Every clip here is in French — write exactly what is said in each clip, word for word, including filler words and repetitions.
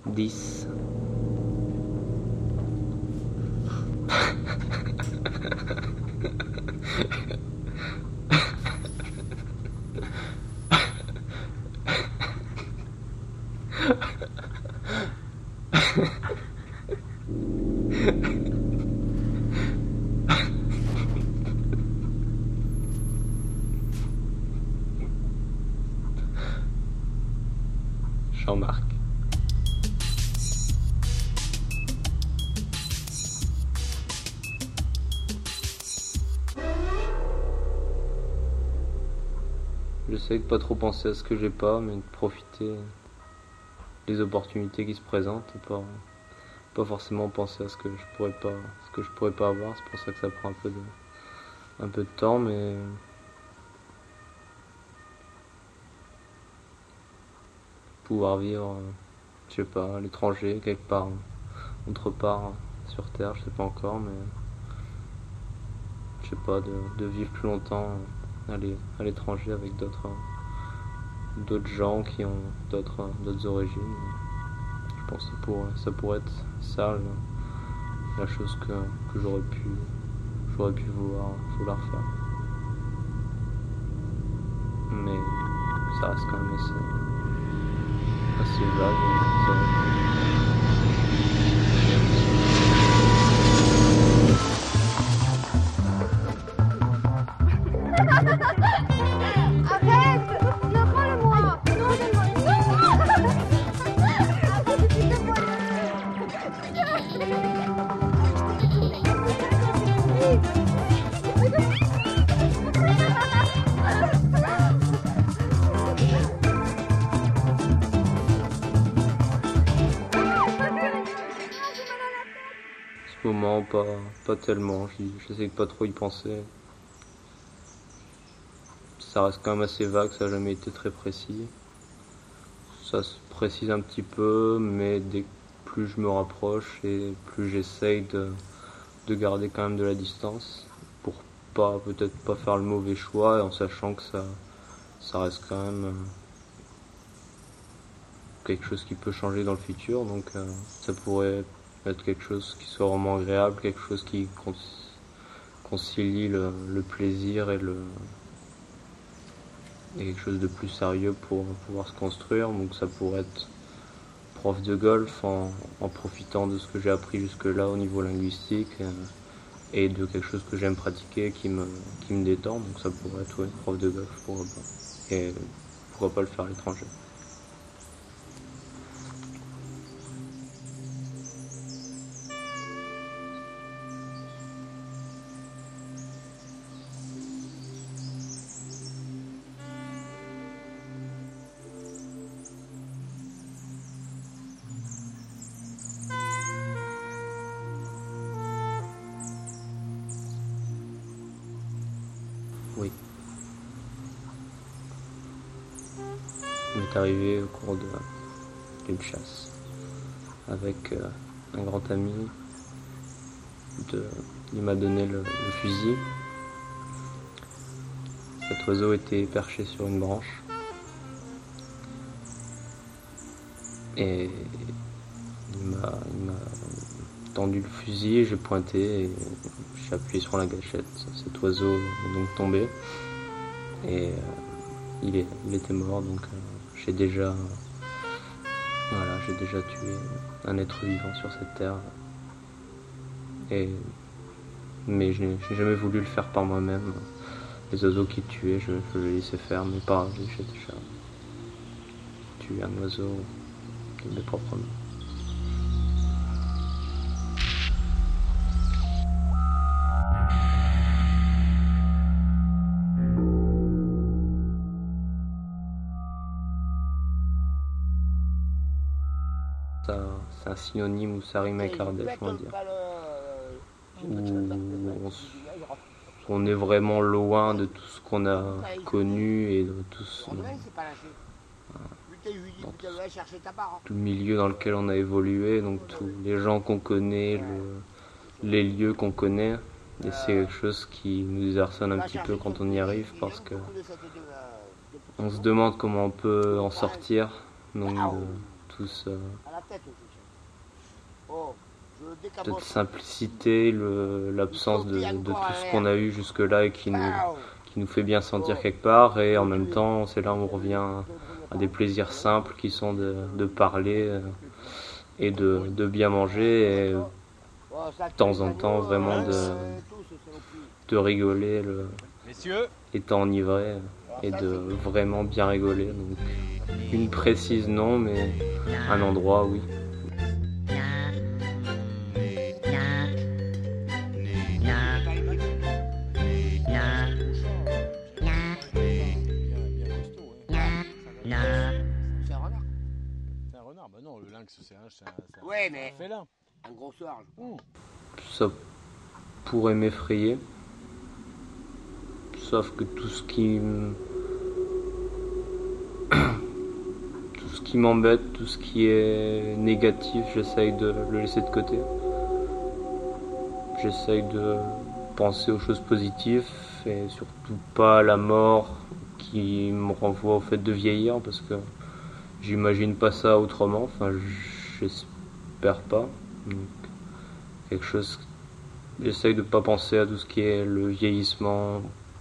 dix. Jean-Marc. J'essaie de pas trop penser à ce que j'ai pas, mais de profiter des opportunités qui se présentent et pas, pas forcément penser à ce que je pourrais pas, ce que je pourrais pas avoir. C'est pour ça que ça prend un peu de, un peu de temps, mais pouvoir vivre, je sais pas, à l'étranger, quelque part, autre part sur Terre, je sais pas encore, mais je sais pas, de, de vivre plus longtemps à l'étranger avec d'autres d'autres gens qui ont d'autres d'autres origines. Je pense que ça pourrait, ça pourrait être ça la, la chose que, que j'aurais pu j'aurais pu vouloir, vouloir faire. Mais ça reste quand même assez, assez vague. Ça Arrête! Non, prends-le-moi! Non, donne-moi! Non! Arrête, tu te vois! En ce moment, pas, pas tellement. J'essaie de pas trop y penser. Ça reste quand même assez vague, ça n'a jamais été très précis. Ça se précise un petit peu, mais dès que plus je me rapproche et plus j'essaye de, de garder quand même de la distance pour pas peut-être pas faire le mauvais choix, et en sachant que ça, ça reste quand même quelque chose qui peut changer dans le futur. Donc euh, ça pourrait être quelque chose qui soit vraiment agréable, quelque chose qui concilie le, le plaisir et le et quelque chose de plus sérieux pour pouvoir se construire. Donc ça pourrait être prof de golf en, en profitant de ce que j'ai appris jusque là au niveau linguistique euh, et de quelque chose que j'aime pratiquer qui me, qui me détend. Donc ça pourrait être ouais, prof de golf, pourquoi pas. Et pourquoi pas le faire à l'étranger. Oui. Il m'est arrivé au cours d'une chasse avec euh, un grand ami. De, il m'a donné le, le fusil. Cet oiseau était perché sur une branche. Et il m'a tendu le fusil, j'ai pointé et j'ai appuyé sur la gâchette. Cet oiseau est donc tombé et euh, il, est, il était mort. Donc euh, j'ai déjà, voilà, j'ai déjà tué un être vivant sur cette terre. Et, mais je n'ai jamais voulu le faire par moi-même. Les oiseaux qui tuaient, je, je les laissais faire, mais pas j'ai déjà tué un oiseau de mes propres mains. C'est un synonyme où ça rime avec Ardèche, on va dire. Où on, on est vraiment loin de tout ce qu'on a connu et de tout, ce, dans tout le milieu dans lequel on a évolué, donc tous les gens qu'on connaît, le, les lieux qu'on connaît. Et c'est quelque chose qui nous désarçonne un petit peu quand on y arrive, parce que on se demande comment on peut en sortir. Donc de, tous euh, À la tête, oh, je cette décapote. simplicité, le- l'absence de, de tout ce qu'on a eu jusque-là et qui nous, qui nous fait bien sentir quelque part. Et en même temps, c'est là où on revient à des plaisirs simples qui sont de, de parler euh, et de, de bien manger et de temps en temps vraiment de, de rigoler le, étant enivré et de vraiment bien rigoler. Donc une précise non, mais un endroit oui. C'est un renard. C'est un renard, bah non, le lynx c'est un, c'est un, c'est un, Ouais, c'est mais- un félin. Un gros singe. Mmh. Ça pourrait m'effrayer. Sauf que tout ce qui m- tout ce qui m'embête, tout ce qui est négatif, j'essaye de le laisser de côté. J'essaye de penser aux choses positives et surtout pas à la mort qui me renvoie au fait de vieillir parce que j'imagine pas ça autrement, enfin j'espère pas. Donc, quelque chose, j'essaye de pas penser à tout ce qui est le vieillissement,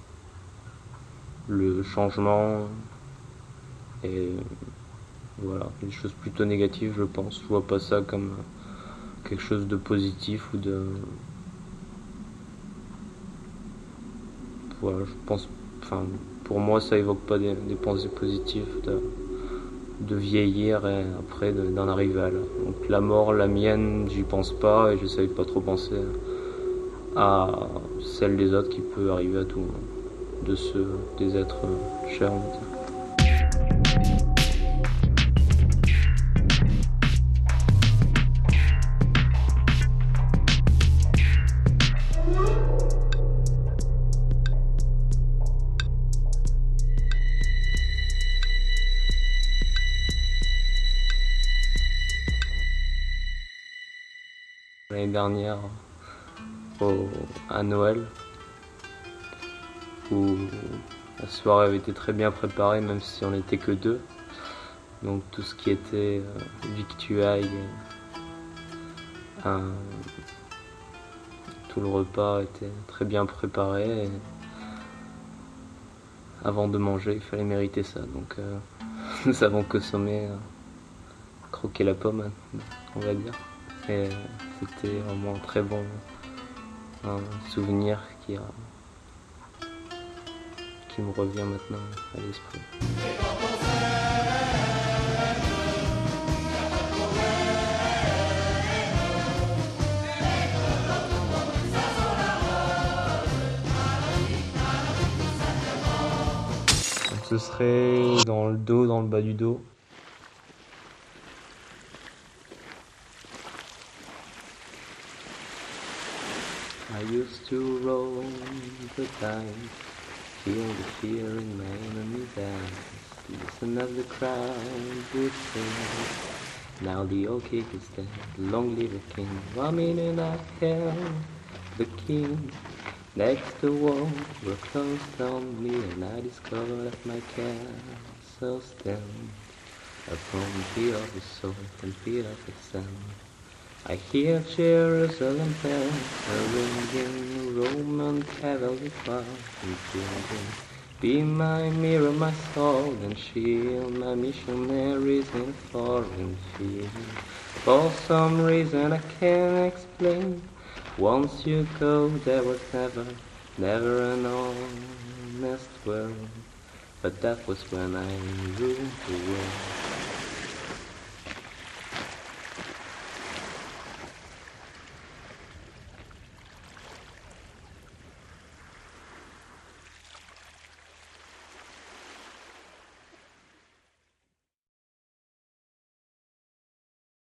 le changement et voilà, des choses plutôt négatives je pense. Je vois pas ça comme quelque chose de positif ou de... Voilà, je pense, enfin, pour moi ça évoque pas des, des pensées positives de, de vieillir et après de- d'en arriver à là. Donc la mort, la mienne, j'y pense pas et j'essaye de pas trop penser à celle des autres qui peut arriver à tout le monde, de ceux, des êtres chers on va dire. L'année dernière, au, à Noël, où la soirée avait été très bien préparée, même si on n'était que deux. Donc tout ce qui était euh, victuailles, euh, tout le repas était très bien préparé. Et avant de manger, il fallait mériter ça. Donc euh, nous avons consommé, euh, croqué la pomme, on va dire. Et c'était vraiment un très bon un souvenir qui, a, qui me revient maintenant à l'esprit. Donc ce serait dans le dos, dans le bas du dos. I used to roll the dice, feel the fear in my enemy's eyes, listen as the crowd would sing. Now the old kick is dead, long live the king. One minute I held the king. Next the walls were closed on me, and I discovered that my castle stands upon the other soul and the other sound. I hear Jerusalem bells, a ringing Roman cavalry cry, and children, be my mirror, my sword and shield, my missionaries in a foreign field. For some reason I can't explain, once you go there was never, never an honest world, but that was when I ruled the world.